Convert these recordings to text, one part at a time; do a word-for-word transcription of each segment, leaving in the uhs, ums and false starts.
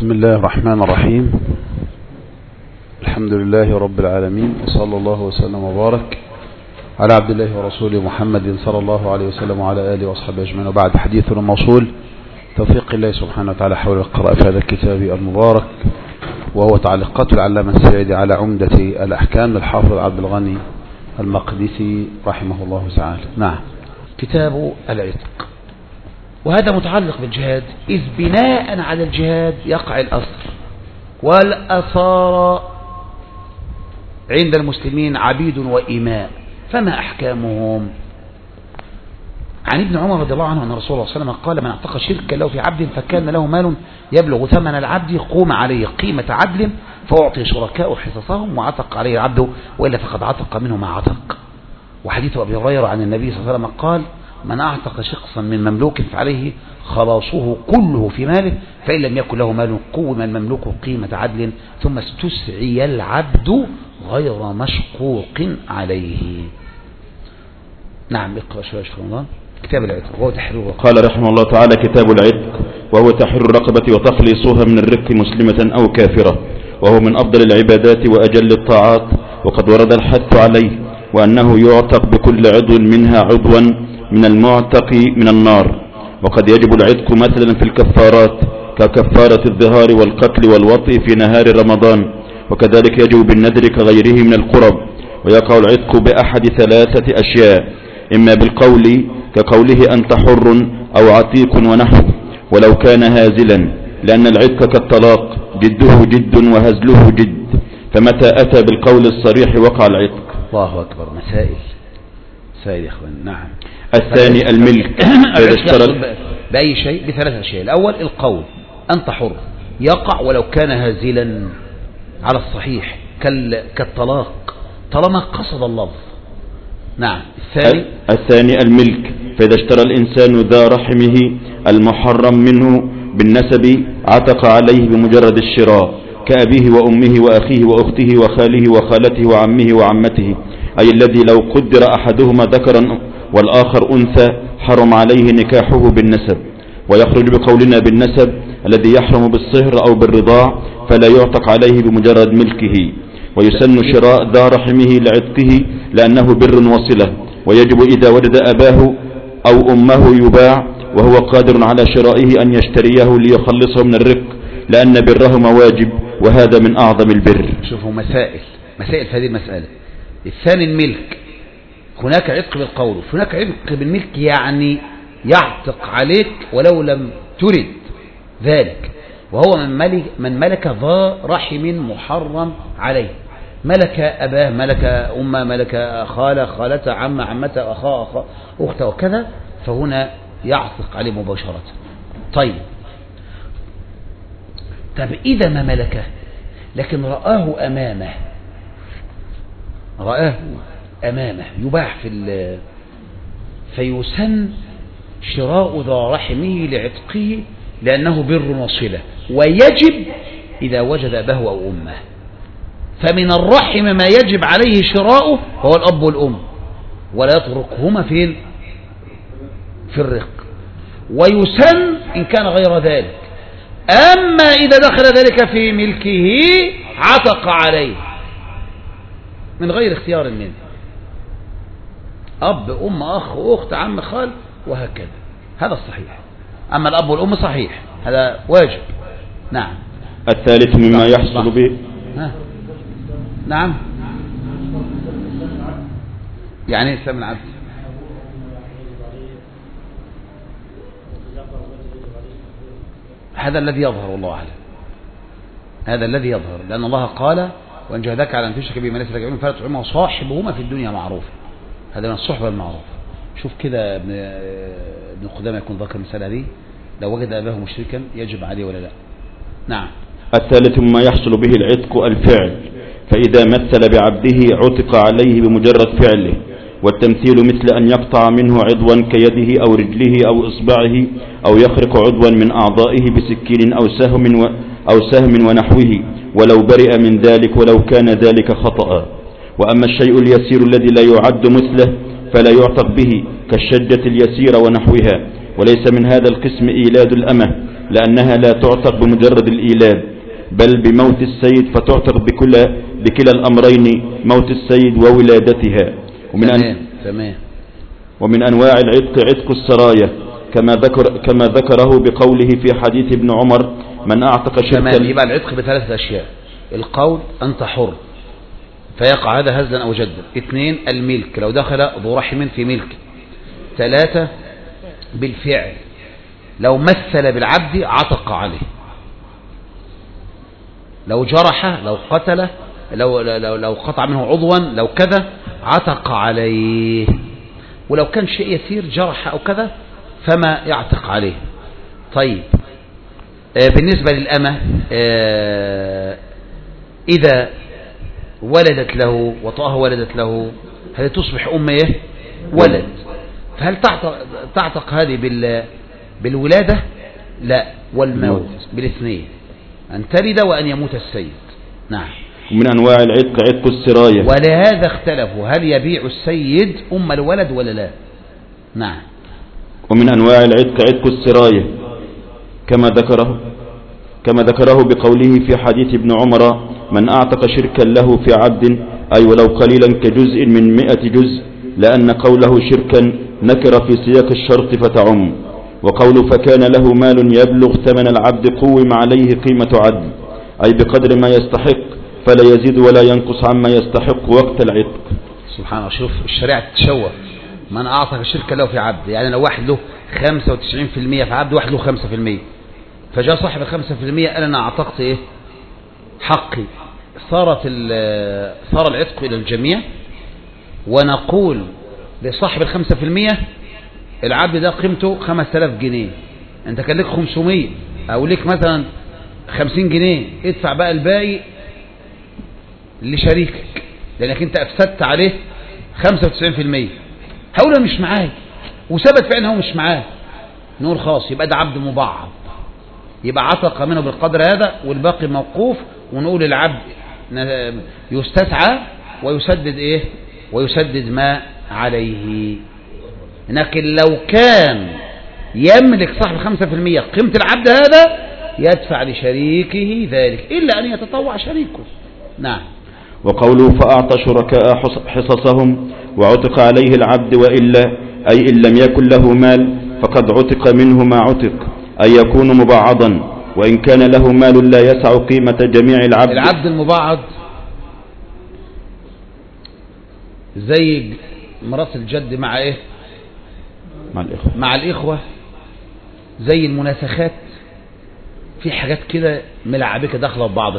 بسم الله الرحمن الرحيم. الحمد لله رب العالمين، وصلى الله وسلم وبارك على عبد الله ورسوله محمد صلى الله عليه وسلم وعلى آله وأصحابه أجمعين. وبعد، حديثنا الموصول توفيق الله سبحانه وتعالى حول القراءة في هذا الكتاب المبارك، وهو تعليقات العلامة السعيدي على عمدة الأحكام للحافظ عبد الغني المقدسي رحمه الله تعالى. نعم. كتاب العتق، وهذا متعلق بالجهاد، إذ بناء على الجهاد يقع الأسر، والأسارى عند المسلمين عبيد وإماء، فما أحكامهم؟ عن ابن عمر رضي الله عنه أن رسول الله صلى الله عليه وسلم قال: من اعتق شركا له في عبد فكان له مال يبلغ ثمن العبد قوم عليه قيمة عدل فأعطي شركاء حصصهم وعتق عليه العبد، وإلا فقد عتق منه ما عتق. وحديث أبي هريرة عن النبي صلى الله عليه وسلم قال: من اعتق شخصا من مملوك فعليه خلاصه كله في ماله، فإن لم يكن له مال قوم المملوك قيمة عدل ثم استسعي العبد غير مشقوق عليه. نعم. اقرأ شوية في رمضان. كتاب العتق وهو تحرير رقبة. قال رحمه الله تعالى: كتاب العتق وهو تحرير الرقبة وتخليصها من الرق مسلمة أو كافرة، وهو من أفضل العبادات وأجل الطاعات، وقد ورد الحث عليه، وأنه يعتق بكل عضو منها عضوا من المعتق من النار. وقد يجب العتق مثلا في الكفارات ككفارة الظهار والقتل والوطء في نهار رمضان، وكذلك يجب بالنذر كغيره من القرب. ويقع العتق بأحد ثلاثة أشياء: إما بالقول كقوله أنت حر أو عتيق ونحوه، ولو كان هازلا، لأن العتق كالطلاق جده جد وهزله جد، فمتى أتى بالقول الصريح وقع العتق. الله أكبر. مسائل مسائل يا إخوان. نعم. الثاني الملك بأي شيء بثلاث أشياء. الأول القول أنت حر، يقع ولو كان هازلا على الصحيح كالطلاق طالما قصد اللفظ. نعم. الثاني الثاني الملك، فإذا اشترى الإنسان ذا رحمه المحرم منه بالنسب عتق عليه بمجرد الشراء، كأبيه وأمه وأخيه وأخته وخاله وخالته وعمه وعمته، أي الذي لو قدر أحدهما ذكرا والآخر أنثى حرم عليه نكاحه بالنسب. ويخرج بقولنا بالنسب الذي يحرم بالصهر أو بالرضاع، فلا يعتق عليه بمجرد ملكه. ويسن شراء ذا رحمه لعتقه لأنه بر وصلة، ويجب إذا وجد أباه أو أمه يباع وهو قادر على شرائه أن يشتريه ليخلصه من الرق، لأن برهما واجب، وهذا من أعظم البر. شوفوا مسائل مسائل في هذه المسألة. الثاني الملك، هناك عتق بالقول، هناك عتق بالملك، يعني يعتق عليك ولو لم ترد ذلك، وهو من ملك, من ملك ذا رحم محرم عليه، ملك أباه، ملك أمه، ملك خالة، خالته، عم، عمته، أخاه، أخاه، أخته، وكذا، فهنا يعتق عليه مباشرة. طيب طب إذا ما ملكه لكن رآه أمامه رآه أمامه يباح في فيسن شراء ذا رحمه لعتقه لأنه بر وصلة، ويجب إذا وجد أباه أو أمه. فمن الرحم ما يجب عليه شراؤه هو الأب والأم، ولا يتركهما في في الرق. ويسن إن كان غير ذلك. أما إذا دخل ذلك في ملكه عتق عليه من غير اختيار منه، أب، أم، أخ، أخت، عم، خال، وهكذا. هذا الصحيح. أما الأب والأم صحيح، هذا واجب. نعم. الثالث مما يحصل به. نعم. يعني إسلام العبد هذا الذي يظهر، والله أعلم، هذا الذي يظهر، لأن الله قال: وإن جاهداك على أن تشرك بما ليس لك علم فلا تطعهما وصاحبهما في الدنيا معروفا. هذا من الصحبة المعروف. شوف كده ابن ابن قدامى يكون ذكر المسألة دي، لو وجد أباه مشركا يجب عليه ولا لا. نعم. الثالث مما يحصل به العتق الفعل، فإذا مثل بعبده عتق عليه بمجرد فعله. والتمثيل مثل أن يقطع منه عضوا كيده أو رجله أو إصبعه، أو يخرق عضوا من أعضائه بسكين أو سهم و أو سهم ونحوه، ولو برئ من ذلك ولو كان ذلك خطأ. وأما الشيء اليسير الذي لا يعد مثله فلا يعتق به، كالشجة اليسيرة ونحوها. وليس من هذا القسم إيلاد الأمة، لأنها لا تعتق بمجرد الإيلاد بل بموت السيد، فتعتق بكل بكلا الأمرين، موت السيد وولادتها. ومن تمام تمام. ومن أنواع العتق عتق السراية كما ذكر كما ذكره بقوله في حديث ابن عمر: من أعتق شركا. تمام. يبقى العتق بثلاثة أشياء: القول أنت حر فيقع هذا هزلا أو جدا. اثنين الملك لو دخل ذو رحم في ملك. ثلاثة بالفعل لو مثل بالعبد عتق عليه، لو جرح لو قتل لو, لو, لو قطع منه عضوا لو كذا عتق عليه، ولو كان شيء يسير جرح أو كذا فما يعتق عليه. طيب آه بالنسبة للأمة آه إذا ولدت له وطأها ولدت له هل تصبح أم إيه؟ ولد. فهل تعتق, تعتق هذه بال بالولادة؟ لا، والموت بالاثنين، أن تلد وأن يموت السيد. نعم. ومن أنواع العتق عتق السراية، ولهذا اختلفوا هل يبيع السيد أم الولد ولا لا. نعم. ومن أنواع العتق عتق السراية كما ذكره كما ذكره بقوله في حديث ابن عمر: من أعتق شركا له في عبد أي ولو قليلا كجزء من مئة جزء، لأن قوله شركا نكر في سياق الشرط فتعم، وقول فكان له مال يبلغ ثمن العبد قوم عليه قيمة عدل، أي بقدر ما يستحق فلا يزيد ولا ينقص عما يستحق وقت العتق. سبحان الله. شوف الشريعة تتشوه. من أعطى شركة له في عبد، يعني لو واحد له خمسة وتسعين في المية في عبد، واحد له خمسة في المية، فجاء صاحب الخمسة في المية قال أنا أعتقت إيه حقي، صارت صار العتق إلى الجميع، ونقول لصاحب الخمسة في المية العبد ده قيمته خمس تلاف جنيه، أنت كان لك خمسمية أو لك مثلا خمسين جنيه، ادفع بقى الباقي لشريكك لأنك أنت أفسدت عليه خمسة وتسعين في المية. هقوله مش معاه وثبت فعلا هو مش معاه، نقول خلاص يبقى ده عبد مبعض، يبقى عتق منه بالقدر هذا والباقي موقوف، ونقول العبد يستسعى ويسدد ايه ويسدد ما عليه. لكن لو كان يملك صاحب خمسة في المية قيمة العبد هذا يدفع لشريكه ذلك إلا أن يتطوع شريكه. نعم. وقوله فأعطى شركاء حصصهم وعتق عليه العبد، وإلا أي إن لم يكن له مال فقد عتق منه ما عتق، أي يكون مبعضا، وإن كان له مال لا يسع قيمة جميع العبد. العبد المبعض زي ميراث الجد مع إيه؟ مع الإخوة. مع الإخوة، زي المناسخات، في حاجات كده ملعبكة داخلة ببعضها،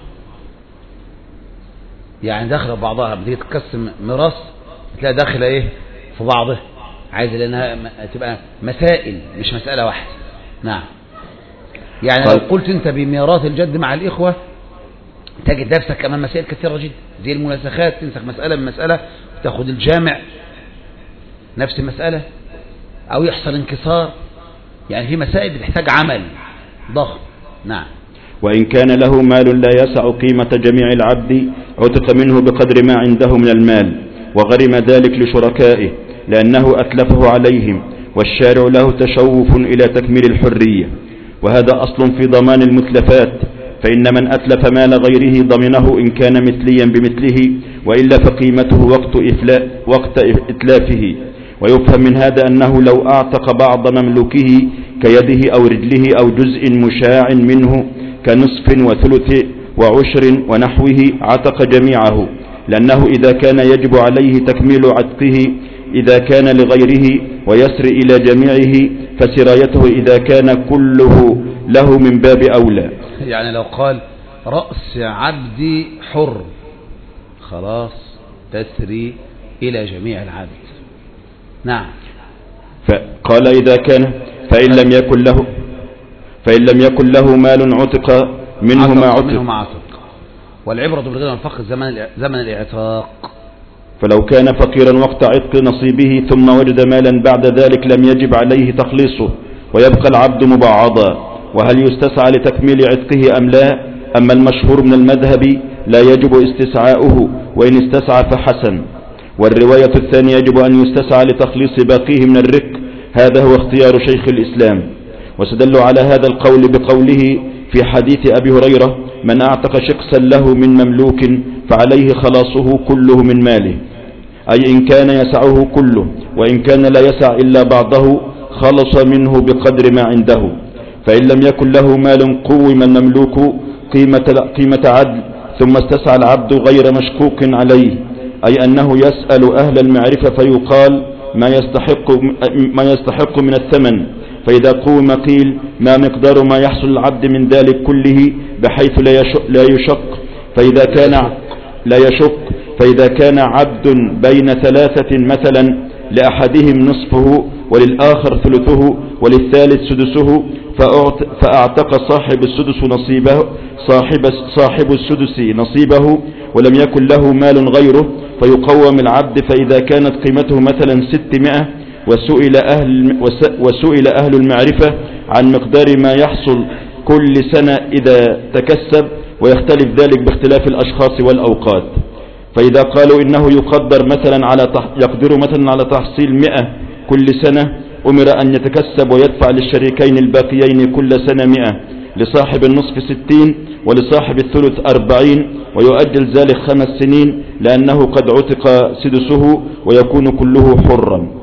يعني داخله ببعضها، بتيجي تقسم ميراث تلاقي داخله ايه في بعضها، عايز لانها تبقى مسائل مش مساله واحده. نعم. يعني لو قلت انت بميراث الجد مع الاخوه تجد نفسك امام مسائل كثيره جدا، زي المناسخات تنسخ مساله من مساله تاخد الجامع نفس المساله، او يحصل انكسار، يعني في مسائل بتحتاج عمل ضخم. نعم. وإن كان له مال لا يسع قيمة جميع العبد عتق منه بقدر ما عنده من المال، وغرم ذلك لشركائه لأنه أتلفه عليهم، والشارع له تشوف إلى تكميل الحرية، وهذا أصل في ضمان المتلفات، فإن من أتلف مال غيره ضمنه إن كان مثليا بمثله، وإلا فقيمته وقت, إفلاء وقت إتلافه. ويفهم من هذا أنه لو أعتق بعض مملوكه كيده أو رجله أو جزء مشاع منه كنصف وثلث وعشر ونحوه عتق جميعه، لأنه إذا كان يجب عليه تكميل عتقه إذا كان لغيره ويسري إلى جميعه، فسرايته إذا كان كله له من باب أولى. يعني لو قال رأس عبدي حر خلاص تسري إلى جميع العبد. نعم. فقال إذا كان فإن لم يكن له فإن لم يكن له مال عتق منه ما عتق, منه ما عتق. والعبرة بالغنى والفقر زمن زمن الاعتاق. فلو كان فقيرا وقت عتق نصيبه ثم وجد مالا بعد ذلك لم يجب عليه تخليصه ويبقى العبد مبعضا. وهل يستسعى لتكميل عتقه أم لا؟ أما المشهور من المذهب لا يجب استسعاؤه، وإن استسعى فحسن. والرواية الثانية يجب أن يستسعى لتخليص باقيه من الرق، هذا هو اختيار شيخ الإسلام. واستدلوا على هذا القول بقوله في حديث أبي هريرة: من أعتق شخصا له من مملوك فعليه خلاصه كله من ماله، أي إن كان يسعه كله، وإن كان لا يسع إلا بعضه خلص منه بقدر ما عنده. فإن لم يكن له مال قوم المملوك قيمة, قيمة عدل ثم استسعى العبد غير مشكوك عليه، أي أنه يسأل أهل المعرفة فيقال ما يستحق, ما يستحق من الثمن، فإذا قوم قيل ما مقدار ما يحصل العبد من ذلك كله بحيث لا يشق، فإذا كان لا يشق فإذا كان عبد بين ثلاثة مثلا لأحدهم نصفه وللآخر ثلثه وللثالث سدسه فأعتق صاحب السدس نصيبه صاحب, صاحب السدس نصيبه ولم يكن له مال غيره فيقوم العبد، فإذا كانت قيمته مثلا ستمائة وسئل أهل, وسئل أهل المعرفة عن مقدار ما يحصل كل سنة إذا تكسب، ويختلف ذلك باختلاف الأشخاص والأوقات. فإذا قالوا إنه يقدر مثلا على يقدر مثلا على تحصيل مئة كل سنة أمر أن يتكسب ويدفع للشريكين الباقيين كل سنة مئة، لصاحب النصف ستين ولصاحب الثلث أربعين، ويؤجل ذلك خمس سنين لأنه قد عتق سدسه ويكون كله حرا.